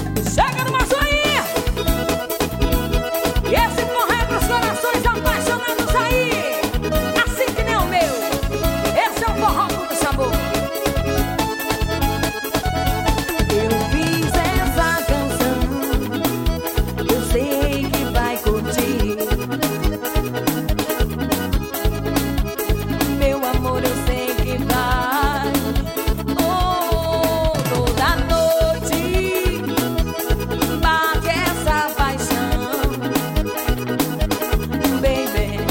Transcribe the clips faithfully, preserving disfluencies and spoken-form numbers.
Chega no maço aí! E esse forró é pros corações apaixonados aí! Assim que nem o meu! Esse é o forró do sabor! Eu fiz essa canção, eu sei que vai curtir. Meu amor, eu sei que vai. Oh, toda noite bate essa paixão, baby.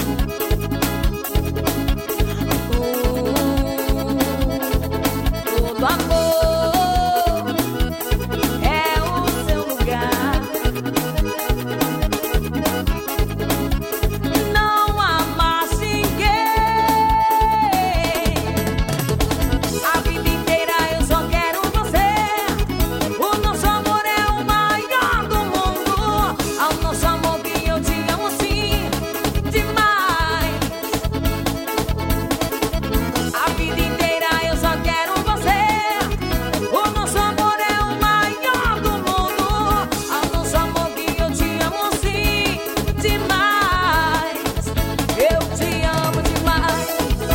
Oh, todo amor é o seu lugar. Não há mais ninguém. A vida inteira eu só quero você. O nosso amor é o maior do mundo. Ao nosso amor que eu te amo sim, demais. A vida inteira eu só quero você. O nosso amor é o maior do mundo. Ao nosso amor que eu te amo sim, demais. Eu te amo demais.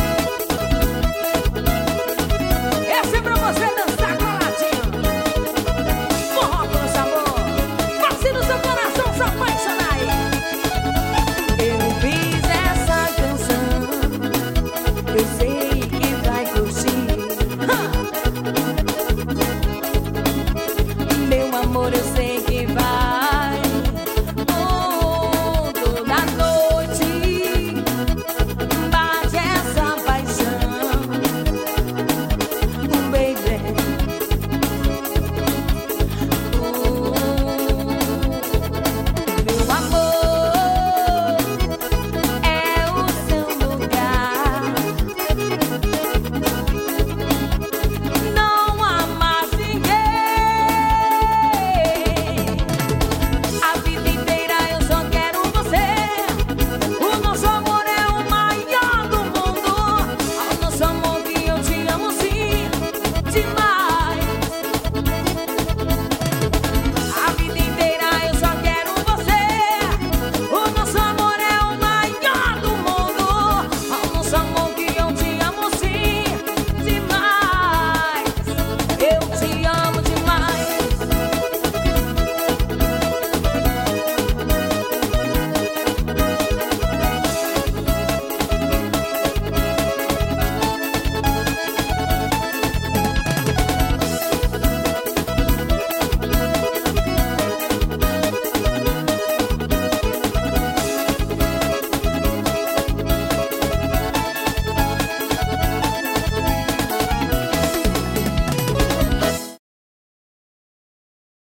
Esse é pra você dançar coladinho. Forró com sabor. Faça no seu coração se apaixonar aí. Eu fiz essa canção, eu sei que vai curtir. Hã! Meu amor, eu sei